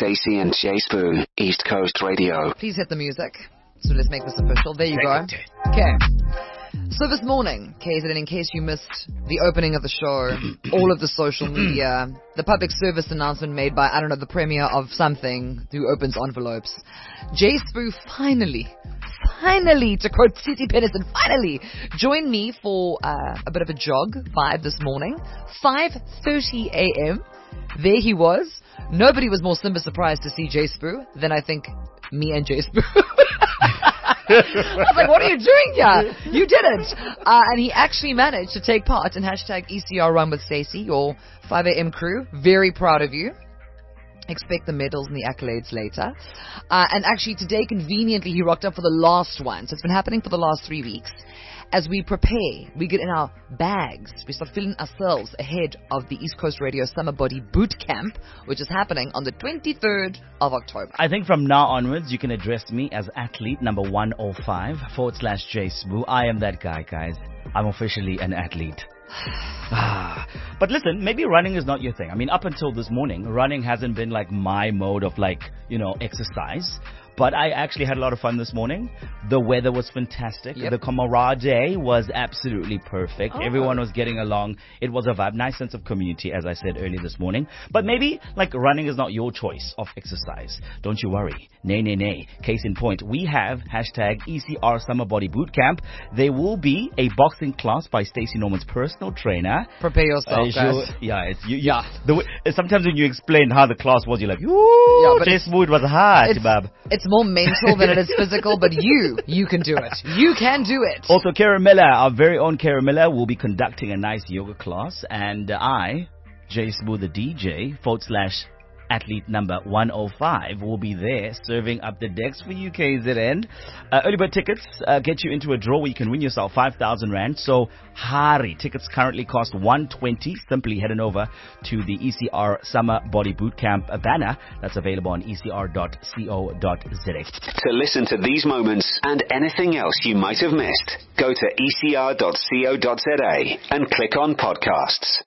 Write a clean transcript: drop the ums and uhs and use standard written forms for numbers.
Stacey and Jay Spoon, East Coast Radio. Please hit the music. So let's make this official. There you go. Okay. So this morning, KZN, in case you missed the opening of the show, all of the social media, the public service announcement made by, I don't know, the premier of something who opens envelopes, Jay Spoo finally, to quote Titi Pennison, finally joined me for a bit of a jog vibe this morning. 5:30 a.m. There he was. Nobody was more simba surprised to see Jay Spoo than I think me and Jay Spoo. I was like, what are you doing here? You did it. And he actually managed to take part in hashtag ECR Run with Stacey, your 5 a.m. crew. Very proud of you. Expect the medals and the accolades later. And actually today, conveniently, he rocked up for the last one. So it's been happening for the last 3 weeks. As we prepare, we get in our bags, we start filling ourselves ahead of the East Coast Radio Summer Body Boot Camp, which is happening on the 23rd of October. I think from now onwards, you can address me as athlete number 105/Jay Spoo. I am that guy, guys. I'm officially an athlete. But listen, maybe running is not your thing. I mean, up until this morning, running hasn't been like my mode of exercise. But I actually had a lot of fun this morning. The weather was fantastic. Yep. The camaraderie was absolutely perfect. Everyone was getting along. It was a vibe. Nice sense of community, as I said earlier this morning. But maybe, running is not your choice of exercise. Don't you worry. Nay. Case in point, we have hashtag ECR Summer Body Boot Camp. There will be a boxing class by Stacey Norman's personal trainer. Prepare yourself, guys. Sometimes when you explain how the class was, you're like, ooh, Jay Spoo, it was hard, bab. It's more mental than it is physical, but you can do it. You can do it. Also, Kara Miller, our very own Kara Miller, will be conducting a nice yoga class. And I, Jay Spoo, the DJ, /athlete number 105, will be there serving up the decks for you, KZN. Early bird tickets get you into a draw where you can win yourself 5,000 Rand. So, hurry. Tickets currently cost 120. Simply heading over to the ECR Summer Body Bootcamp banner that's available on ecr.co.za. To listen to these moments and anything else you might have missed, go to ecr.co.za and click on podcasts.